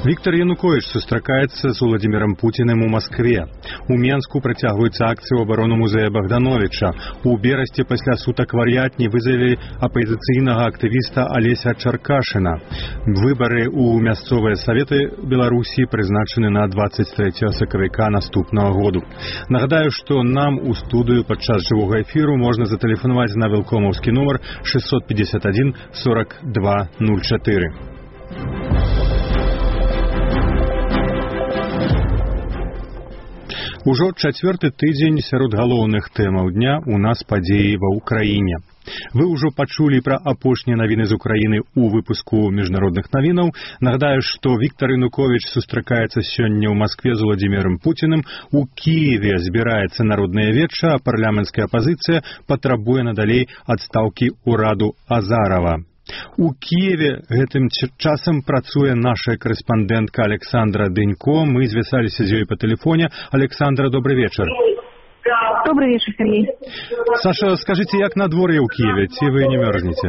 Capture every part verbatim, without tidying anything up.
Віктор Янукович сустракаецца з Уладзімірам Пуціным у Маскве. У Менску працягваюцца акцыі ў абарону музея Богдановича. У Берасці пасля сутак вар'ятні вызвалілі апазіцыйнага актывіста Алеся Чаркашына. Выбары ў мясцовыя саветы Беларусі прызначаны на двадцать трэцяга сакавіка наступнага году. Нагадаю, што нам у студыю падчас жывога эфіру можна затэлефанаваць на вілкомаўскі нумар шестьсот пятьдесят один сорок два ноль четыре. Ужо чацвёрты тыдзень сярод галоўных тэмаў дня у нас падзеі ва ўкраіне. Вы ўжо пачулі пра апошнія навіны з Украіны ў выпуску міжнародных навінаў. Нагадаю, што Віктор Янукович сустракаецца сёння ў Маскве з Уладзімірам Пуціным. У Кіеве збіраецца народнае веча, а парламенцкая апазіцыя патрабуе надалей адстаўкі ўраду Азарова. У Киеве гэтым часам працуе наша корэспандэнтка Александра Дынько. Мы звязаліся з ёй па тэлефоне. Александра, добрый вечер. Добрый вечер, Сергей. Саша, скажите, як надвор'е ў Киеве? Ці вы не мерзнеце?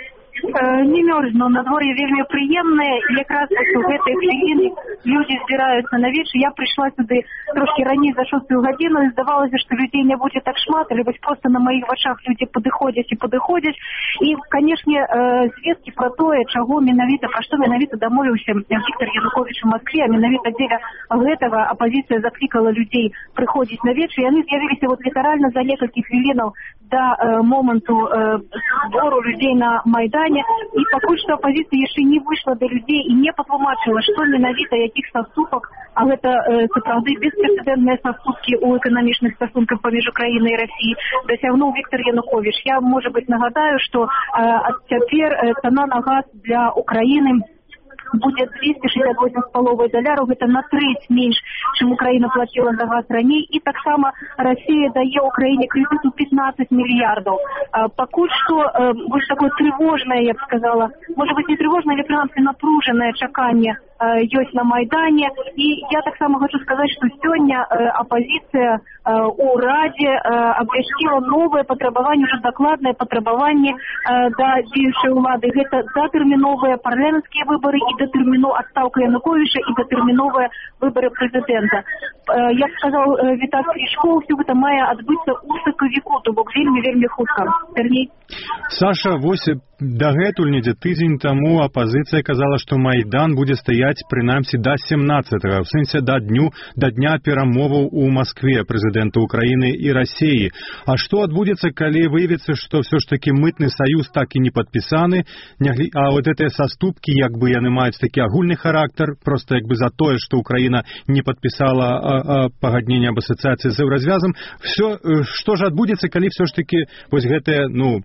Не мерзну, надвор'е вельмі прыемнае, і якраз у гэтай хвіліны людзі збіраюцца на вечар. Я прыйшла сюды трошки раней за шостую гадзіну, і здавалася, што людзей не будзе так шмат, але вось проста на маіх вачах людзі падыходзяць і падыходзяць. І, канешне, звесткі пра тое, чаго менавіта, пра што менавіта дамовіўся Віктор Янукович у Маскве, а менавіта дзеля гэтага апазіцыя заклікала людзей прыходзіць на вечар. Яны з'явіліся вот літаральна за некалькі хвілінаў да э, моманту э, збору людзей на Майдане. І пакуль што апазіцыя яшчэ не выйшла да людзей і не патлумачыла, што менавіта якіх саступак, а гэта э, сапраўды беспрэцэдэнтныя саступкі ў эканамічных стасунках паміж Украінай і Расіяй дасягнуў Віктор Янукович. Я, можа быць, нагадаю, што э, ад цяпер э, цана на газ для Украіны будзе двести шестьдесят восемь с половиной доляраў, гэта на трэць менш, чым Украіна плаціла за газ раней, і таксама Расія дае Украіне крэдыт у пятнадцать мільярдаў. Пакуль што э, больш такое трывожнае, я б сказала, можа быць не трывожнае, але прынамсі напружанае чаканне э, ёсць на Майдане. І я таксама хочу сказаць, што сёння э, апазіцыя э, у Радзе э, абвясціла новыя патрабаванні, уже дакладныя патрабаванні э, да дзеючай улады. Гэта датэрміновыя парламенцкія выбары і датэрміну адстаўка Януковича і датэрміновыя выбары прэзідэнта. Э, як сказаў э, Віталь Клічко, ўсё гэта мае адбыцца ў сакавіку, то бок вельмі-вельмі хутка. Сергей? Саша, вось дагэтуль недзе тыдзень таму апазіцыя казала, што Майдан будзе стаяць прынамсі да семнаццатага, в сэнсе да дню да дня перамоваў у Маскве прэзідэнта Украіны і Расіі. А што адбудзецца, калі выявіцца, што ўсё ж такі мытны саюз так і не падпісаны, а вот гэтыя саступкі, як бы яны маюць такі агульны характар, проста як бы за тое, што Украіна не падпісала пагадненне аб асацыяцыі з еўразвязам. Всё, што ж адбудзецца, калі ўсё ж такі вось гэтае, ну,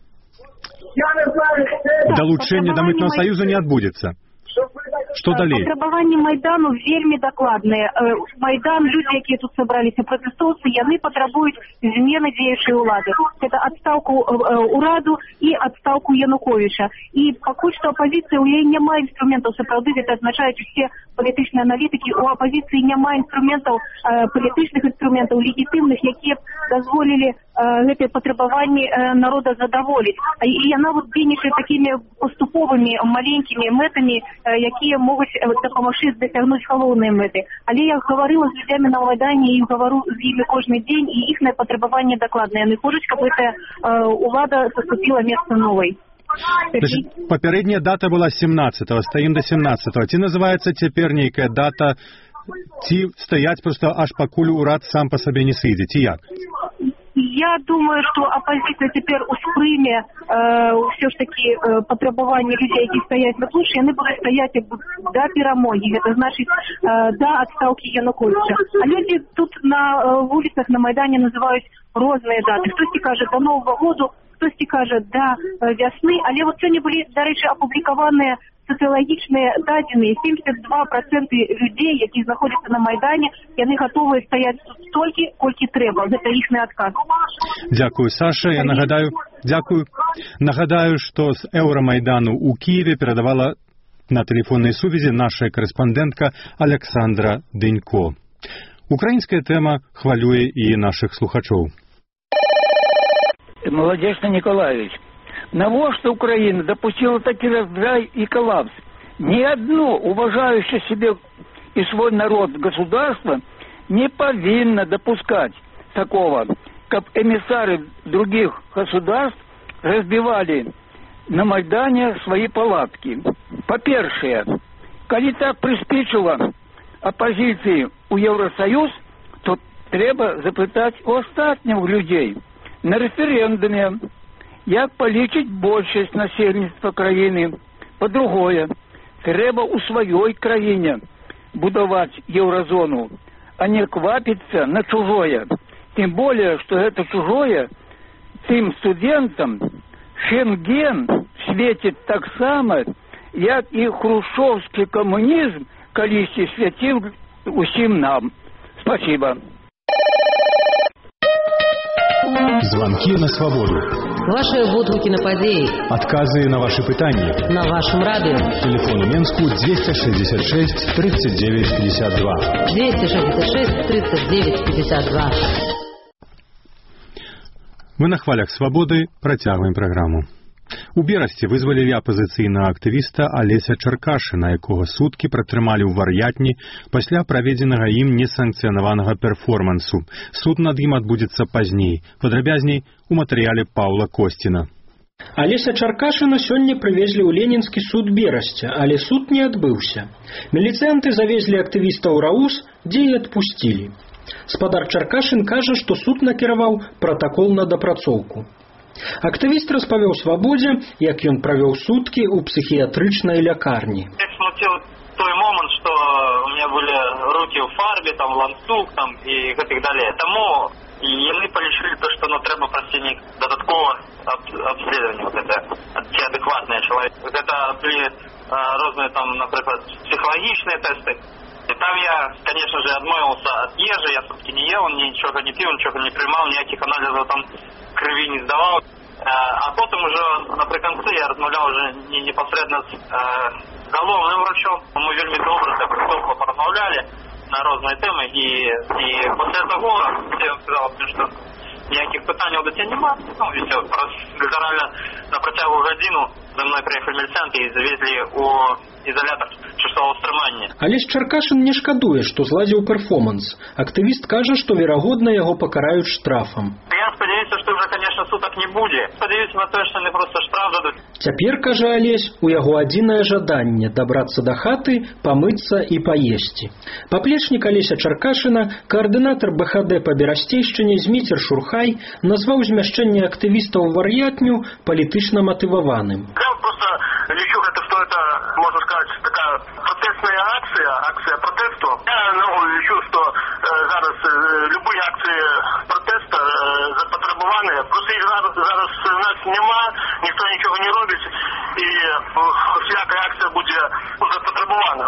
далучэнне да мытнага саюза не адбудзецца? Што далей? Патрабаванні Майдану вельмі дакладныя. Майдан, людзі, якія тут сабраліся, пратэстоўцы, яны патрабуюць змены дзеючай улады. Гэта адстаўку ўраду і адстаўку Януковича. І пакуль што апазіцыя, у яе няма інструментаў, сапраўды гэта азначаюць усе палітычныя аналітыкі, у апазіцыі няма інструментаў, палітычных інструментаў, легітымных, якія б дазволілі гэтыя патрабаванні народа задаволіць. І яна вот дзейнічае такімі паступовымі маленькімі мэтамі, якія могуць дапамагчы дасягнуць галоўныя мэты. Але я гаварыла з людзямі на Майдане і гавару з імі кожны дзень, і іхнае патрабаванне дакладнае. Яны хочуць, каб гэтая улада заступіла месца новай. Папярэдняя дата была семнаццатага, стаім да семнаццатага. Ці называецца цяпер нейкая дата, ці стаяць проста аж пакуль урад сам па сабе не сыдзе, ці як? Я думаю, што апазіцыя цяпер успрыме э, ўсё ж такі э, патрабаванні людзей, які стаяць на плошчы, яны будуць стаяць да перамогі, гэта значыць э, да адстаўкі Януковича. А людзі тут на э, вуліцах на Майдане называюць розныя даты. Хтосьці кажа да Новага году, хтосьці кажа да э, вясны, але вот сёння былі, дарэчы, апублікаваныя сацыялагічныя дадзеныя. семьдесят два проценты людзей, які знаходзяцца на Майдане, яны гатовыя стаяць тут столькі, колькі трэба. Гэта іхны адказ. Дзякую, Саша. Я нагадаю, дзякую. Нагадаю, што з Еўрамайдану ў Киеве перадавала на тэлефоннай сувязі наша корэспандэнтка Александра Дынько. Украінская тэма хвалюе і нашых слухачоў. Молодечный Николаевич, навошта Украина допустила такі раздрай і колапс? Ни одно уважающее себе и свой народ государство не повинно допускать такого, как эмиссары других государств разбивали на Майдане свои палатки. По-перше, коли так приспичило оппозиции у Евросоюз, то треба запитати у остатніх людей на референдумі, як полічить більшість населення країни. По-друге, треба у своїй країні будувати єврозону, а не квапиться на чужое. Тем более, что это чужое тем студентам Шенген светит так само, як и хрущевский коммунизм колись светил усім нам. Спасибо. Звонки на свободу. Ваши водгуки на подеи. Отказы на ваши пытания. На вашем радио. Телефон у Менску двести шестьдесят шесть тридцать девять пятьдесят два. двести шестьдесят шесть тридцать девять пятьдесят два. Мы на хвалях свободы працягваем праграму. У Берасці вызвалілі апазіцыйнага актывіста Алеся Чаркашына, якога суткі пратрымалі ў вар'ятні пасля праведзенага ім несанкцыянаванага перформансу. Суд над ім адбудзецца пазней. Падрабязней у матэрыяле Паўла Косціна. Алеся Чаркашына сёння прывезлі ў Ленінскі суд Берасця, але суд не адбыўся. Міліцыянты завезлі актывіста ў Раус, дзе і адпусцілі. Спадар Чаркашын кажа, што суд накіраваў пратакол на дапрацоўку. Актывіст распавёў свабодзе, як ён правёў суткі ў псіхіятрычнай лякарні. Меня смутил той момент, что у меня были руки в фарбе, там ланцуг, там и гэтых далее. Тому и яны полишили то, что ну треба просить додатково обследование вот это, те адекватные человек. Это были разные там, например, психологичные тесты. И там я, конечно же, отмоился от ежи, я сутки не ел, ничего не пил, ничего не принимал, никаких анализов там крови не сдавал. А потом уже наприкінці я розмовляв уже непосредственно с э, головным врачом. Мы вельми добре так довго порозмовляли на різні теми. І, і після того я сказав, що ніяких питань у дитя немає. Ну, і все, літерально на протягу годину за мною приїхали міліціянти і завезли у изолятор часового стрымання. Алесь Чаркашын не шкадуе, што зладзіў перформанс. Актывіст кажа, што верагодна яго пакараюць штрафам. Я спадзяюся, што вже, конечно, сутак не будзе. Спадзяюся на тое, што не просто штраф дадуць. Цяпер, кажа Алесь, у яго адзінае жаданне дабрацца да хаты, памыцца і паесці. Паплечнік Алеся Чаркашына, коаардынатар бэ ха дэ па Берасцейшчыне Зміцер Шурхай назваў змяшчэнне актывістаў у вар'ятню палітычна матываваным. Я просто лічу гэта, што это, можна сказаць, такая протестная акція, акція протесту. Я ну, лічу, што э, зараз э, любые акції протесту э, запатрабаваныя. Просто їх зараз, зараз у нас нема, ніхто нічого не робить, і э, всяка акція буде запатрабавана.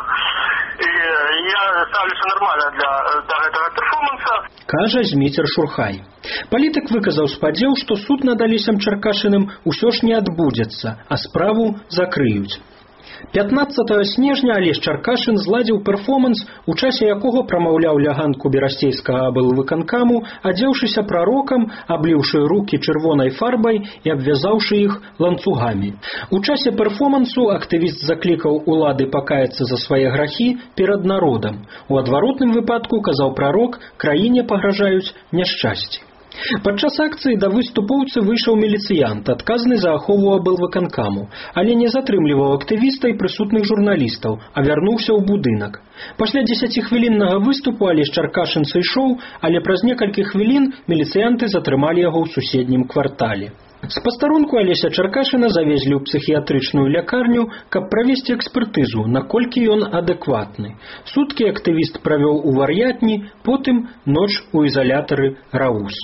І я ставлюся нормально для, для гэтага перформанса. Кажа Зміцер Шурхай. Палітык выказаў спадзеў, што суд над Алесем Чаркашыным усё ж не адбудзецца, а справу закрыюць. пятнаццатага снежня Алесь Чаркашын зладзіў перформанс, у часе якога прамаўляў ляганку берасцейскага аблвыканкаму, адзеўшыся прарокам, абліўшы рукі чырвонай фарбай і абвязаўшы іх ланцугамі. У часе перформансу актывіст заклікаў улады пакаяцца за свае грахі перад народам. У адваротным выпадку, казаў прарок, краіне пагражаюць няшчасці. Падчас акцыі да выступоўцы выйшаў міліцыянт, адказны за ахову аблвыканкаму, але не затрымліваў актывіста і прысутных журналістаў, а вярнуўся ў будынак. Пасля дзесяцігвіліннага выступу Алесь Чаркашын сышоў, але праз некалькі хвілін міліцыянты затрымалі яго ў суседнім квартале. З пастарунку Алеся Чаркашына завезлі ў псіхіятрычную лякарню, каб правесці экспертызу, наколькі ён адэкватны. Суткі актывіст правёў у вар'ятні, потым ноч у ізалятары Раус.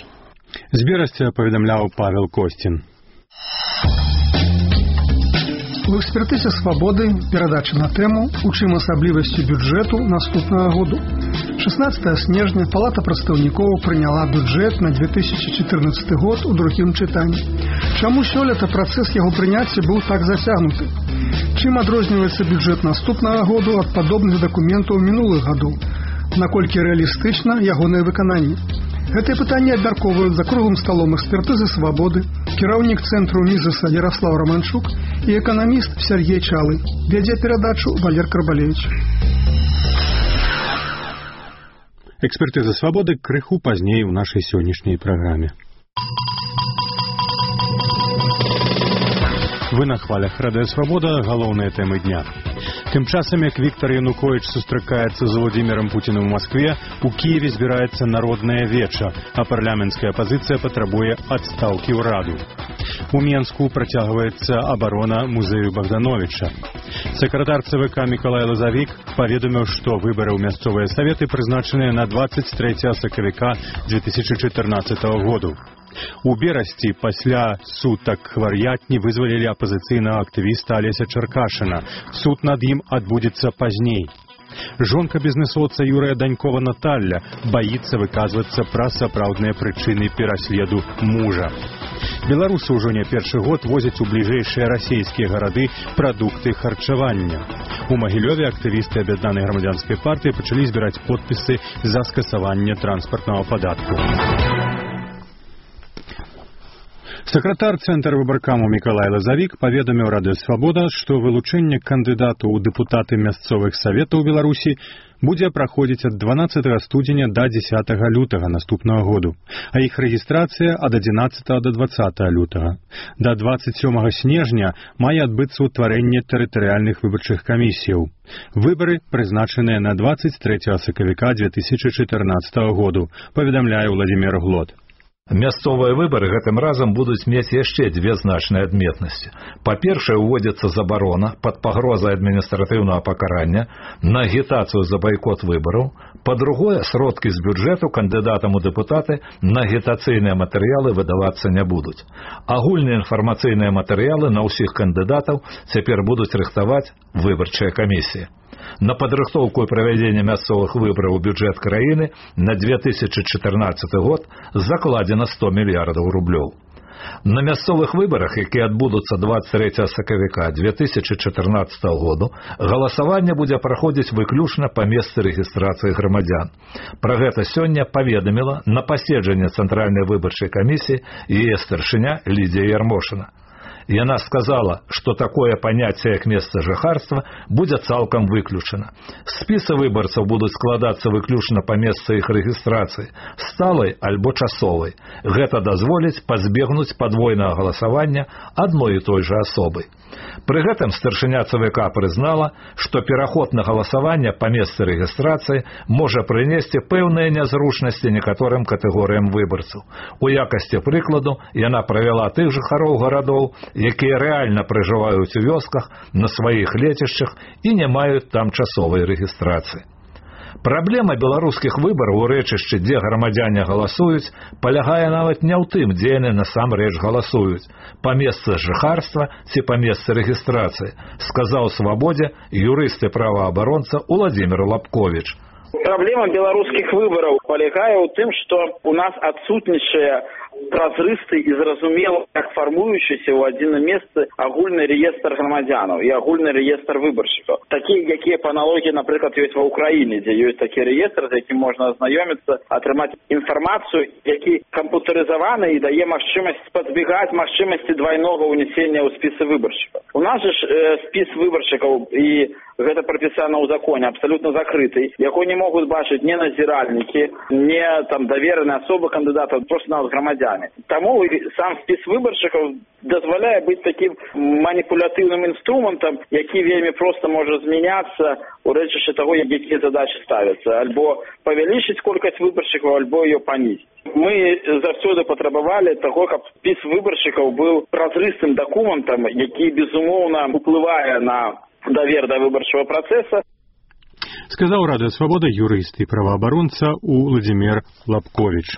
З Берасця паведамляў Павел Костін. У экспертызе «Свабоды» перадача на тэму «У чым асаблівасці бюджэту наступнага году». шестнадцатага снежня Палата прадстаўнікоў прыняла бюджэт на две тысячи четырнадцатый год у другім чытанні. Чаму сёлета працэс яго прыняцця быў так зацягнуты? Чым адрозніваецца бюджэт наступнага году ад падобных дакументаў мінулых гадоў? Наколькі рэалістычна ягонае выкананне? Гэтыя пытанні абмяркоўваюць за круглым сталом экспертызы «Свабоды» Кіраўнік цэнтру Мізаса Ярослав Романчук і эканаміст Сергей Чалы. Вядзе перадачу Валер Карбалевич. Экспертыза свабоды крыху пазней у нашай сённяшняй праграме. Вы на хвалях Радыё Свабода, галоўныя тэмы дня. Тым часам, як Віктор Януковіч сустракаецца з Владзімірам Пуціным у Маскве, у Кіеве збіраецца народная веча, а парламенцкая апазіцыя патрабуе адстаўкі ўраду. У Менску працягваецца абарона музею Богдановича. Сакратар ЦВК Мікалай Лазавік паведаміў, што выбары ў мясцовыя саветы прызначаныя на двадцать третьего сакавіка две тысячи четырнадцатого году. У Берасці пасля сутак хвар'ятні вызвалілі апазіцыйнага актывіста Алеся Чаркашына. Суд над ім адбудзецца пазней. Жонка бізнесоўца Юрыя Данькова Наталля баіцца выказвацца пра сапраўдныя прычыны пераследу мужа. Беларусы ўжо не першы год возяць у бліжэйшыя расійскія гарады прадукты харчавання. У Магілёве актывісты аб'яднанай грамадзянскай партыі пачалі збіраць подпісы за скасаванне транспартнага падатку. Сакратар Цэнтра выбаркаму Мікалай Лазавік паведаміў Радыё Свабода, што вылучэнне кандыдату ў дэпутаты мясцовых саветаў Беларусі будзе праходзіць ад дванаццатага студзеня да дзесятага лютага наступнага году, а іх рэгістрацыя ад адзінаццатага да дваццатага лютага. Да двадцать сёмага снежня мае адбыцца ўтварэнне тэрытарыяльных выбарчых камісіяў. Выбары прызначаныя на двадцать третьего сакавіка две тысячи четырнадцатого году, паведамляе Владзімір Глод. Мясцовыя выбары гэтым разам будуць мець яшчэ дзве значныя адметнасці. Па-першае, уводзіцца забарона пад пагрозай адміністратыўнага пакарання на агітацыю за байкот выбараў. Па-другое, сродкі з бюджэту кандыдатам у дэпутаты на агітацыйныя матэрыялы выдавацца не будуць. Агульныя інфармацыйныя матэрыялы на ўсіх кандыдатаў цяпер будуць рыхтаваць выбарчыя камісіі. На падрыхтоўку і правядзенне мясцовых выбараў у бюджэт краіны на две тысячи четырнадцатый год закладзена сто мільярдаў рублёў. На мясцовых выбарах, якія адбудуцца двадцать третьего сакавіка две тысячи четырнадцатого году, галасаванне будзе праходзіць выключна па месцы рэгістрацыі грамадзян. Пра гэта сёння паведаміла на паседжанні Цэнтральнай выбарчай камісіі яе старшыня Лідія Ярмошына. Яна сказала, што такое паняцце, як месца жыхарства, будзе цалкам выключана. Спісы выбарцаў будуць складацца выключна па месцы іх рэгістрацыі, сталай альбо часовай. Гэта дазволіць пазбегнуць падвойнага галасавання адной і той жа асобай. Пры гэтым старшыня ЦВК прызнала, што пераход на галасаванне па месцы рэгістрацыі можа прынесці пэўныя нязручнасці некаторым катэгорыям выбарцаў. У якасці прыкладу яна правяла тых жыхароў гарадоў, якія рэальна пражываюць у вёсках, на сваіх лецішчах і не маюць там часовай рэгістрацыі. Праблема беларускіх выбараў у рэчышчы, дзе грамадзяне галасуюць, палягае нават не ў тым, дзе яны насамрэч галасуюць, па месцы жыхарства ці па месцы рэгістрацыі, сказаў Свабодзе юрыст і праваабаронца Уладзімір Лапковіч. Праблема беларускіх выбараў палягае ў тым, што у нас адсутнічае празрысты і зразумела, як фармуючыся ў адзіным месцы агульны рэестр грамадзянаў і агульны рэестр выбаршчыкаў. Такія, якія па аналогіі, напрыклад, ёсць ва Ўкраіне, дзе ёсць такі рэестр, з якім можна азнаёміцца, атрымаць інфармацыю, які кампутарызаваны і дае магчымасць пазбегаць магчымасці двайнога ўнесення ў спісы выбаршчыкаў. У нас жа ж э, спіс выбаршчыкаў, і гэта прапісана ў законе, абсалютна закрыты, яго не могуць бачыць ні назіральнікі, ні там давераныя асобы кандыдатаў, проста нават грамадзяне. Таму сам спіс выбаршчыкаў дазваляе быць такім маніпулятыўным інструментам, які вельмі проста можа змяняцца у рэчышчы таго, якія задачы ставяцца, альбо павялічыць колькасць выбаршчыкаў, альбо ее панізіць. Мы заўсёды патрабавалі таго, каб спіс выбаршчыкаў быў празрыстым дакументам, які безумоўна уплывае на давер да выбарчага працэса. Сказаў Радыё Свабода юрыст і праваабаронца Уладзімір Лапковіч.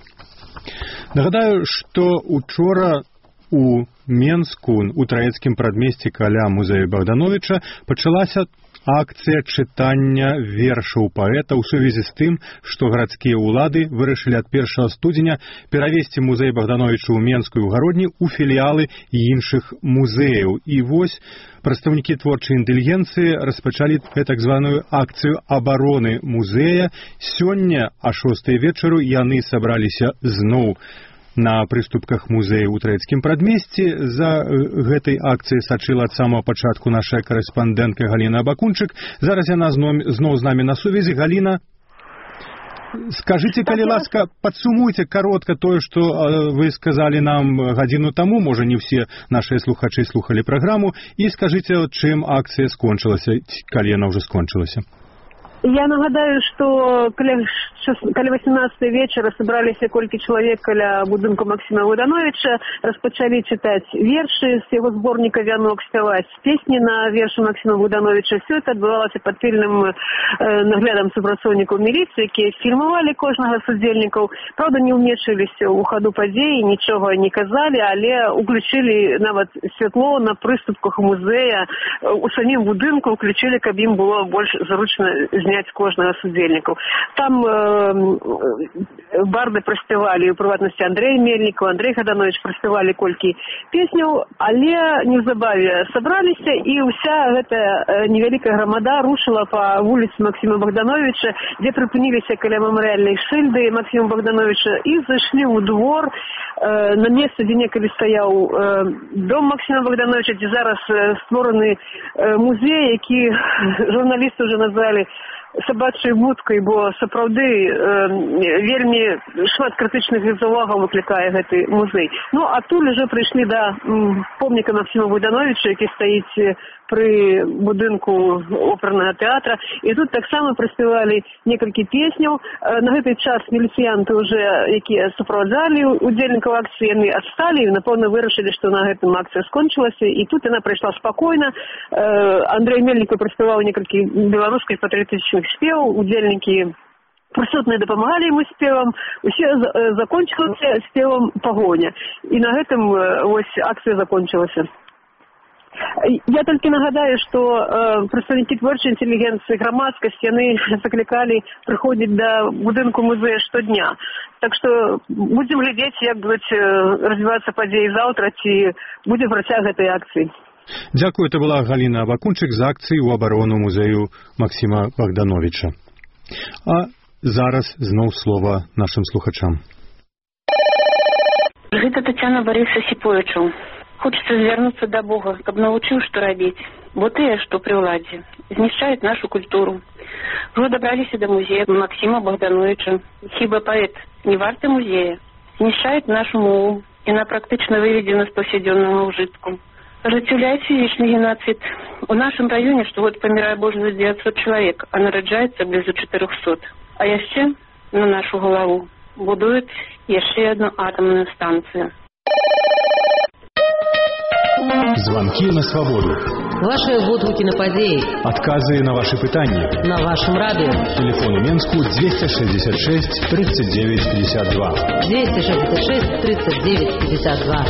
Нагадаю, што учора у Менску, у Траецкім прадмесці каля музею Богдановича, пачалася акцыя чытання вершаў паэта ў сувязі з тым, што гарадскія ўлады вырашылі ад першага студзеня перавесці музей Богдановича ў Менскую гародні ў філіялы іншых музеяў. І вось прадстаўнікі творчай інтэлігенцыі распачалі так званую акцыю абароны музея. Сёння, а шостай вечару, яны сабраліся зноў На прыступках музея ў трэцкім прадмесці за гэтай акцыяй сачыла ад самага пачатку наша карэспандэнтка Галіна Абакунчык. Зараз яна зноў з намі на сувязі. Галіна, скажите, калі ласка, падсумуйце каротка тое, што вы сказалі нам гадзіну таму, можа не ўсе нашыя слухачы слухалі праграму, і скажыце, чым акцыя скончылася, калі яна ўжо скончылася. Я нагадаю, что каля восемнадцатой вечера собрались колькі человек каля будынку Максима Богдановича, распачалі читать верши с его сборника «Вянок», спяваць песни на верши Максима Богдановича. Все это отбывалось под пильным э, наглядом супрацоўнікаў милиции, якія фільмавалі кожнага судзельнікаў. Правда, не ўмешваліся ў хаду падзей, нічога не казалі, але уключили нават святло на прыступках музея, у самім будынку уключили, каб ім было больш зручна зняць кожнага судзельнікаў. Там э, барды праспявалі, у прыватнасці Андрэй Мельнікаў, Андрэй Гаданович праспявалі колькі песняў, але неўзабаве сабраліся, і ўся гэтая невялікая грамада рушыла па вуліцы Максима Богдановича, дзе прыпыніліся каля мемарыяльнай шыльды Максима Богдановича, і зайшлі ў двор э, на месца, дзе некалі стаяў э, дом Максима Богдановича, дзе зараз э, створаны э, музей, які журналісты уже назвалі сабачай будкай, бо сапраўды э, вельмі шмат крытычных заўвагаў выклікае гэты музей. Ну, адтуль уже прыйшлі да м, помніка Максима Богдановича, які стаіць пры будынку опернага тэатра, і тут таксама праспявалі некалькі песняў. Э, на гэты час міліцыянты уже, якія суправаджалі удзельнікаў акцыі, яны адсталі і напэўна вырашылі, што на гэтым акцыя скончылася, і тут яна прайшла спакойна. Э, Андрэй Мельнікаў праспяваў некалькі беларускіх патрыятычных спеваў, удзельнікі прысутныя дапамагалі яму спевам, усе закончылася спевам пагоня. І на гэтым вось акцыя закончылася. Я толькі нагадаю, што э, прадстаўнікі творчай інтэлігенцыі, грамадскасць, яны заклікалі прыходзіць да будынку музея штодня. Так што будзем глядзець, як будуць развівацца падзеі заўтра, ці будзе працяг гэтай акцыі. Дякую, это была Галина Абакунчык з акцыі ў абарону музею Максима Богдановича. А зараз зноў слова нашим слухачам. Гэта Тацяна Барыса Сіповічу. Хочется звярнуцца да Бога, каб навучыў, што рабіць. Бо тыя, што пры ўладзе, знішчаюць нашу культуру. Ужо дабраліся да музея Максима Богдановича. Хіба паэт не варты музея? Знішчаюць нашу мову. Яна практычна выведзена з паўсядзённага ўжытку. Ажыццяўляецца фізічны геноцид. У нашым раёне штогод памірае больш за дзевяцьсот чалавек, а нараджаецца блізу чатырохсот. А яшчэ на нашу галаву будуюць яшчэ одну атомную станцию. Звонки на свободу. Ваши водгуки на падеи. Отказы на ваши пытания. На вашем радио. Телефон у Менску двести шестьдесят шесть тридцать девять пятьдесят два. двести шестьдесят шесть тридцать девять пятьдесят два.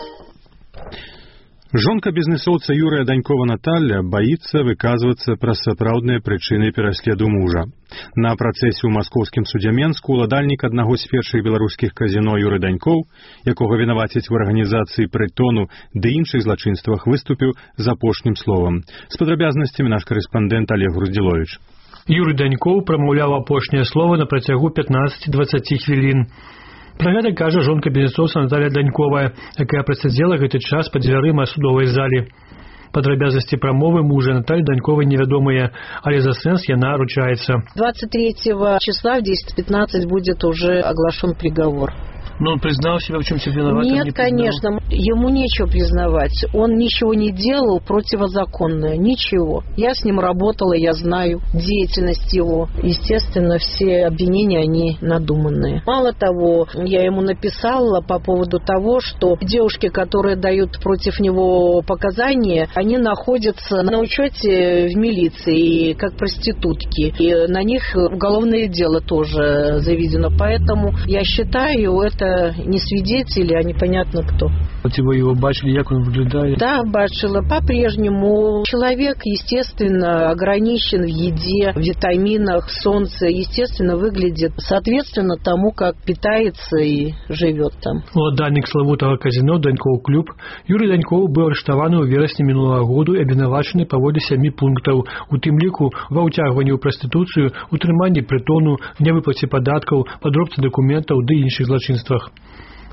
Жонка бізнесоўца Юрыя Данькова Наталья боится выказвацца пра сапраўдныя прычыны пераследу мужа. На працэсе ў маскоўскім судзе Менску ўладальнік аднаго з першых беларускіх казіно Юры Данькоў, якога вінавацяць в арганізацыі прытону ды іншых злачынствах, выступіў з апошнім словам. З падрабязнасцямі наш карэспандэнт Олег Груздзіловіч. Юрый Данькоў прамаўляў апошняе слово на працягу пятнаццаць-дваццаць хвілін. Пра гэта кажа жонка бізнесоўца Наталья Данькова, якая прасядзела гэты час пад дзвярыма судовай залі. Падрабязнасці прамовы мужа Натальи Даньковой невядомыя, але за сэнс яна ручаецца. двадцать третьего числа в десять пятнадцать будет уже оглашен приговор. Но он признал себя в чем-то виноватым? Нет, не конечно. Ему нечего признавать. Он ничего не делал противозаконное. Ничего. Я с ним работала, я знаю деятельность его. Естественно, все обвинения, они надуманные. Мало того, я ему написала по поводу того, что девушки, которые дают против него показания, они находятся на учете в милиции как проститутки. И на них уголовное дело тоже заведено. Поэтому я считаю, это не свидетели, а непонятно кто. Вот вы его бачили, как он выглядит? Да, бачила. По-прежнему человек, естественно, ограничен в еде, в витаминах, солнце, естественно, выглядит соответственно тому, как питается и живет там. Уладальник славутого казино Даньков клуб Юрий Даньков был арыштован у вересня минулого года и обвинавачены паводле семи пунктов, у тым ліку ва ўцягванні ў прастытуцыю, утрыманні прытону, нявыплаце падаткаў, падробцы дакументаў ды іншых злачынствах.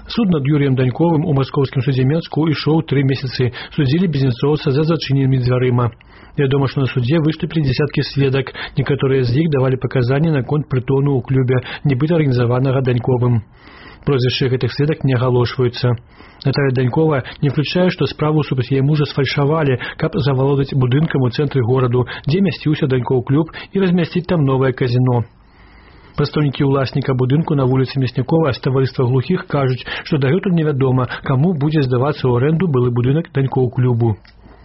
Суд над Юрыем Даньковым у маскоўскім судзе Менску ішоў тры месяцы. Судзілі бізнесоўца за зачыненымі дзвярыма. Вядома, што на судзе выступілі дзесяткі сведак. Некаторыя з іх давалі паказанні наконт прытону ў клубе, нібыта арганізаванага Даньковым. Прозвішчы гэтых сведак не агалошваюцца. Наталья Данькова не включае, што справу супраць яе мужа сфальшавалі, каб завалодаць будынкам у цэнтры гораду, дзе мясціўся Данькоў клуб, і размясціць там новае казино. Прадстаўнікі ўласніка будынку на вуліцы Мяснякова з таварыства глухіх кажуць, што дагэтуль невядома, каму будзе здавацца ў арэнду былы будынак Данькоў клубу.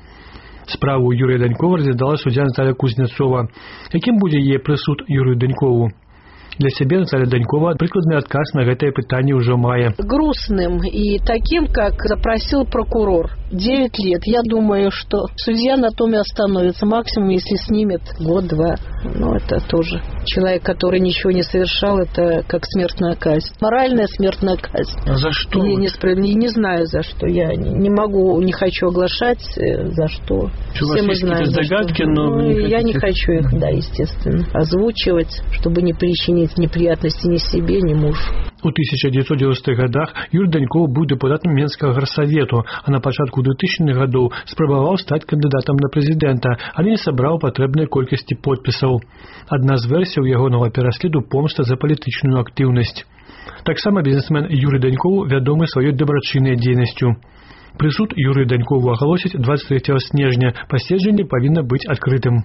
Справу Юрія Данькова разглядала суддзя Наталья Кузнецова. Якім будзе яе прысуд Юрію Данькову? Для себя Наталья Данькова прикладный отказ на это питание уже мая. Грустным и таким, как запросил прокурор. девять лет. Я думаю, что судья на том и остановится. Максимум, если снимет год-два. Ну, это тоже. Человек, который ничего не совершал, это как смертная казнь. Моральная смертная казнь. А за что? Я не, не знаю, за что. Я не могу, не хочу оглашать, за что. Что все мы знаем. Загадки, но ну, не я не хочу их, да, естественно, озвучивать, чтобы не причинить неприятности ни себе, ни мужу. У тысяча девятьсот девяностых годах Юрий Даньков был депутатом Менского горсовету, а на початку двухтысячных годов спробовал стать кандидатом на президента, але не собрал потребной колькости подписов. Одна из версий ягонага пераследу помста за политичную активность. Так само бизнесмен Юрий Даньков вядомы своей добрачыннай дзейнасцю. Прысуд Юрию Данькову агалосіць двадцать третьего снежня. Паседжанне павінна быць адкрытым.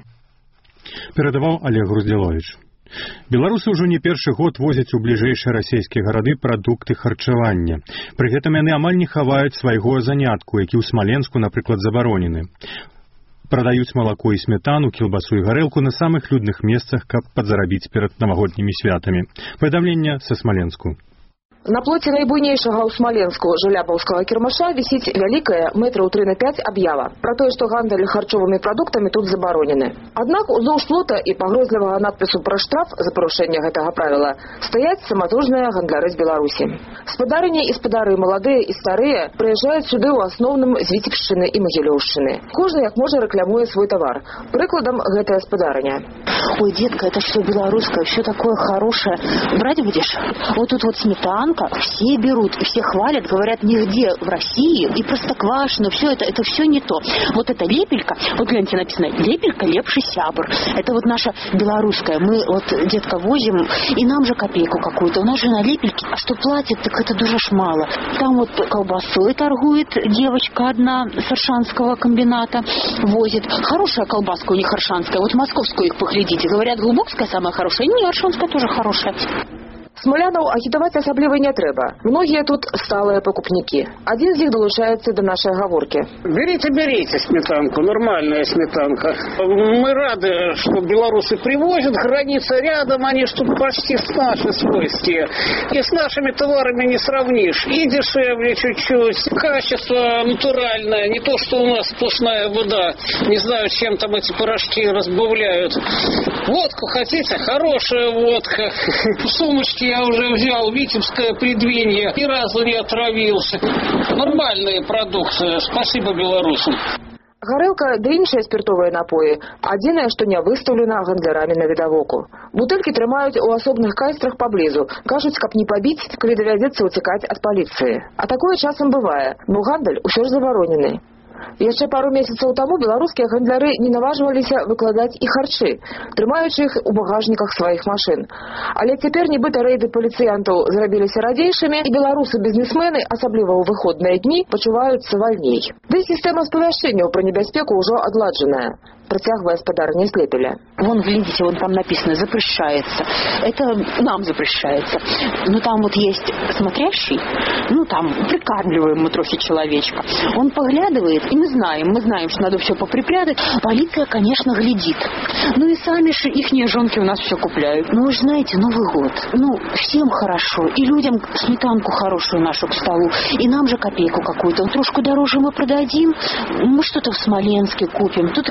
Перадаваў Олег Груздзіловіч. Беларусы ўжо не першы год возяць у бліжэйшыя расійскія гарады прадукты харчавання. Пры гэтым яны амаль не хаваюць свайго занятку, які ў Смаленску, напрыклад, забаронены. Прадаюць малако і сметану, кілбасу і гарэлку на самых людных месцах, каб падзарабіць перад навагоднімі святамі. Паведамленне са Смаленску. На плоце найбуйнейшага ў Смаленску Жалябаўскага кірмаша вісіць вялікая метраў тры на пяць аб'ява пра тое, што гандаль харчовымі прадуктамі тут забаронены. Аднак уздоўж плота і пагрозлівага надпісу пра штраф за парушэнне гэтага правіла стаяць саматужныя гандляры з Беларусі. Спадарыні і спадары маладыя і старыя прыязджаюць сюды ў асноўным з Віцебшчыны і Магілёўшчыны. Кожны як можа рэклямуе свой тавар. Прыкладам гэтая спадарыня. Ой, детка, это что белорусское, все такое хорошее. Брать будешь? Вот тут вот сметанка. Все берут, все хвалят, говорят, нигде в России и простоквашино, все это, это все не то. Вот эта лепелька, вот гляньте, написано, лепелька лепший сябр. Это вот наша белорусская. Мы вот, детка, возим, и нам же копейку какую-то. У нас же на лепельке, а что платят, так это дуже ж мало. Там вот колбасой торгует девочка одна с Аршанского комбината, возит. Хорошая колбаска у них аршанская, вот московскую их поглядите. Говорят, глубокская самая хорошая, не, аршанская тоже хорошая. Смолянаў агітаваць асабліва не трэба. Многія тут сталыя пакупнікі. Адзін з іх долучаецца до нашай гаворкі. Берите, берите сметанку, нормальная сметанка. Мы рады, что белорусы привозят, граница рядом, они что почти с нашей свойские. И с нашими товарами не сравнишь. И дешевле чуть-чуть, качество натуральное, не то, что у нас сплошная вода. Не знаю, чем там эти порошки разбавляют. Водку хотите? Хорошая водка. Сумочки я уже взял, витебское предвинье, ни разу не отравился. Нормальные продукты. Спасибо белорусам. Гарэлка да іншыя спиртовыя напоі. Адзінае, што не выстаўлена гандлярамі на відавоку. Бутэлькі трымаюць у асобных кайстрах паблізу. Кажуць, каб не пабіць, калі давядзецца ўцякаць ад паліцыі. А такое часам бывае, бо гандаль усё ж забаронены. Яшчэ пару месяцаў таму беларускія гандляры не наважваліся выкладаць і харчы, трымаючы іх у багажніках сваіх машын. Але цяпер нібыта рэйды паліцыянтаў зрабіліся радзейшымі, і беларусы-бізнесмены, асабліва ў выходныя дні, пачуваюцца вальней. Ды сістэма спавяшчэнняў пра небяспеку ўжо адладжаная. Протягивая спадарня слепеля. Вон, глядите, вон там написано «запрещается». Это нам запрещается. Но там вот есть смотрящий, ну там прикармливаем мы трохи человечка. Он поглядывает, и мы знаем, мы знаем, что надо все поприпрятать. Полиция, конечно, глядит. Ну и сами же ихние жонки у нас все купляют. Ну вы же знаете, Новый год. Ну, всем хорошо. И людям сметанку хорошую нашу к столу. И нам же копейку какую-то. Трошку дороже мы продадим. Мы что-то в Смоленске купим. Тут и конфеты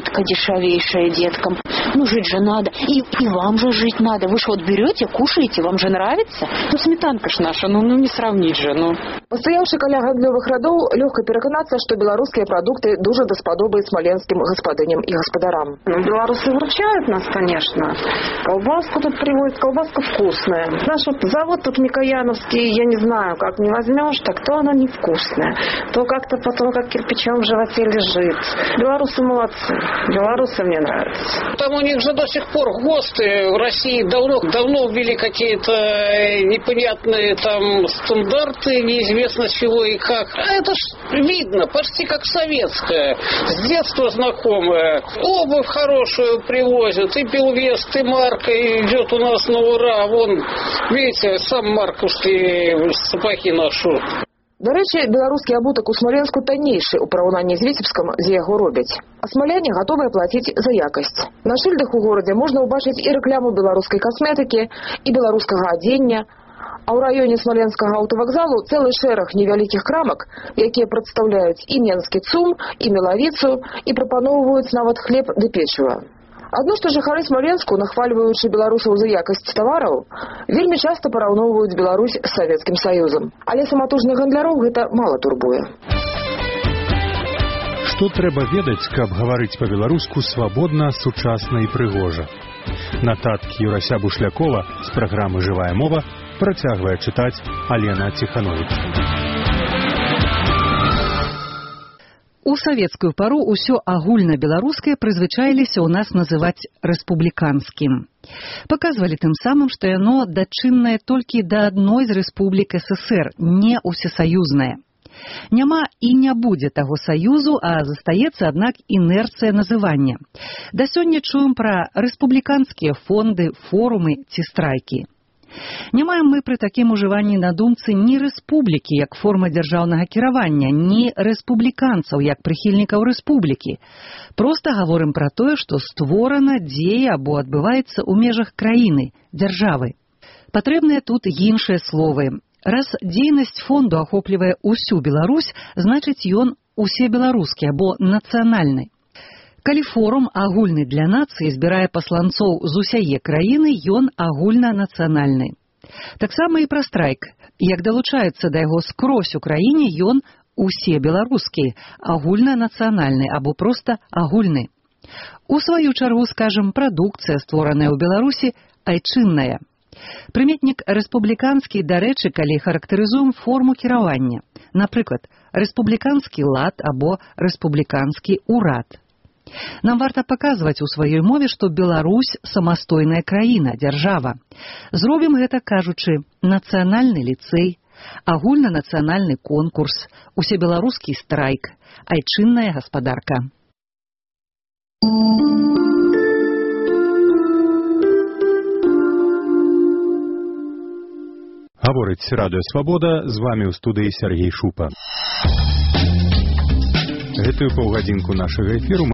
сметка дешевейшая деткам. Ну, жить же надо. И, и вам же жить надо. Вы же вот берете, кушаете, вам же нравится. Ну, сметанка ж наша, ну, ну не сравнить же, ну. Пастаявши каля гандлёвых радоў, лёгка пераканацца, што беларускія прадукты дужа даспадобаюць смоленскім гаспадыням і гаспадарам. Ну, белорусы выручают нас, конечно. Колбаску тут привозят, колбаска вкусная. Наш вот завод тут Микояновский, я не знаю, как не возьмешь, так то она невкусная. То как-то потом как кирпичом в животе лежит. Белорусы молодцы. Белорусы мне нравятся. Там у них же до сих пор ГОСТы в России давно, давно ввели какие-то непонятные там стандарты, неизвестно чего и как. А это ж видно, почти как советская. С детства знакомая. Обувь хорошую привозят. И Белвест, и Марка идет у нас на ура. Вон, видите, сам марковские сапоги ношу. До речі, беларускі абутак у Смоленску таннейшы ў параўнанні з Віцебскам, дзе яго робяць. А смаляне гатовыя плаціць за якасць. На шыльдах у горадзе можна ўбачыць і рэкламу беларускай касметыкі, і беларускага адзення. А ў раёне смаленскага аўтавакзалу цэлы шэраг невялікіх крамак, якія прадстаўляюць і менскі цум, і мелавіцу, і прапаноўваюць нават хлеб ды печыва. Адно што жыхары Смоленску, нахвальваючы беларусаў за якасць тавараў, вельмі часта параўноўваюць Беларусь з Савецкім Саюзам. Але саматужных гандляроў гэта мала турбуе. Што трэба ведаць, каб гаварыць па-беларуску свабодна, сучасна і прыгожа? Нататкі Юрася Бушлякова з праграмы «Жывая мова» працягвае чытаць Алена Ціхановіч. У савецкую пару ўсё агульнабеларускае прызвычаіліся ў нас называць рэспубліканскім. Паказвалі тым самым, што яно дачыннае толькі да адной з рэспублік ССР, не ўсесаюзнае. Няма і не будзе таго саюзу, а застаецца, аднак, інерцыя называння. Да сёння чуем пра рэспубліканскія фонды, форумы ці страйкі. Не маем мы пры такім ужыванні на думцы ні рэспублікі як форма дзяржаўнага кіравання, ні рэспубліканцаў як прыхільнікаў рэспублікі. Проста гаворым пра тое, што створана, дзея або адбываецца ў межах краіны, дзяржавы. Патрэбныя тут іншыя словы. Раз дзейнасць фонду ахоплівае ўсю Беларусь, значыць ён усебеларускі або нацыянальны. Калі форум агульны для нацыі збірае пасланцоў з усяе краіны, ён агульнанацыянальны. Таксама і пра страйк. Як далучаюцца да яго скрозь у краіне, ён усебеларускі, агульнанацыянальны або проста агульны. У сваю чаргу, скажам, прадукцыя, створаная ў Беларусі, айчынная. Прыметнік рэспубліканскі, дарэчы, калі характарызуем форму кіравання. Напрыклад, рэспубліканскі лад або рэспубліканскі урад. Нам варта паказваць у сваёй мове, што Беларусь самастойная краіна, дзяржава. Зробім гэта, кажучы, нацыянальны ліцэй, агульнанацыянальны конкурс, усебеларускі страйк, айчынная гаспадарка. Гаворыць Радыё Свабода, з вамі ў студыі Сергей Шупа. Гэтую паўгадзінку нашага эфіру